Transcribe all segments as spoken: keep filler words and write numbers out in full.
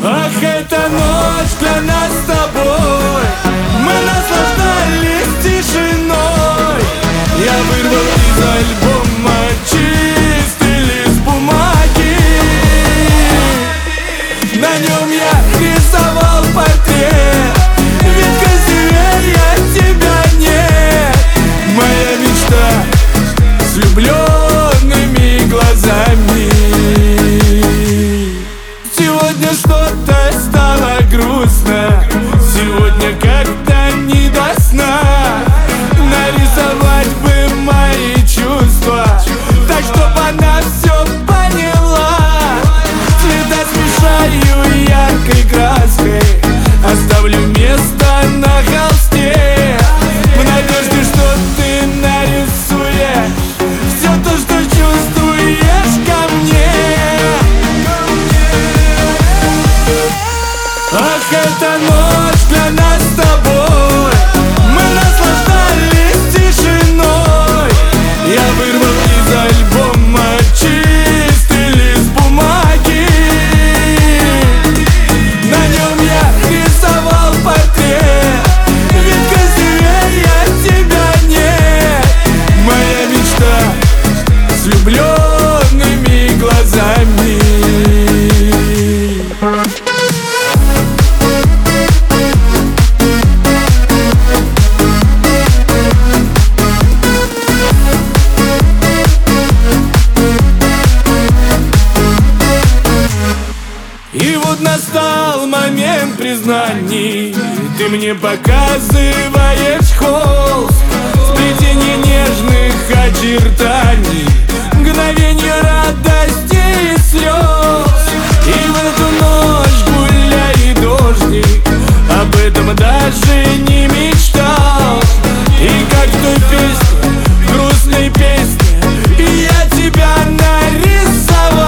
Ах, эта ночь для нас с тобой, мы наслаждались тишиной. Я вырвал из альбома чистый лист бумаги, на нем я рисовал портрет, ведь красивее тебя нет. Моя мечта с влюбленными глазами. Сегодня что-то стало грустно, сегодня как-то не до сна. Нарисовать бы мои чувства, так чтоб она все поняла. Цвета смешаю яркой краской, оставлю место на холсте, в надежде, что ты нарисуешь все то, что чувствуешь ко мне. Ах, эта ночь для нас с тобой, мы наслаждались тишиной. Я вырвал из альбома чистый лист бумаги, на нем я рисовал портрет, ведь красивее тебя нет. Моя мечта с влюбленными глазами. И вот настал момент признаний, ты мне показываешь холст, сплетение нежных очертаний, мгновенье радости и слез. И в эту ночь, гуляй, дождик, об этом даже не мечтал. И как в той песне, грустной песне, я тебя нарисовал.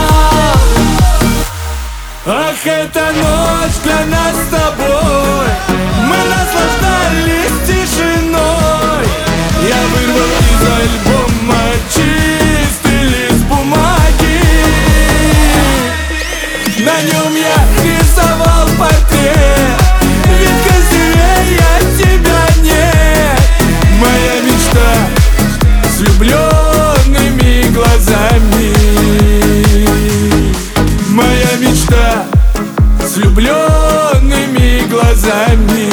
Ах, эта ночь для нас с тобой, мы наслаждались тишиной. Я вырвал из альбома чистый лист бумаги, на нем я рисовал портрет, ведь красивее тебя нет. Моя мечта с влюбленными глазами. Моя мечта с влюбленными глазами.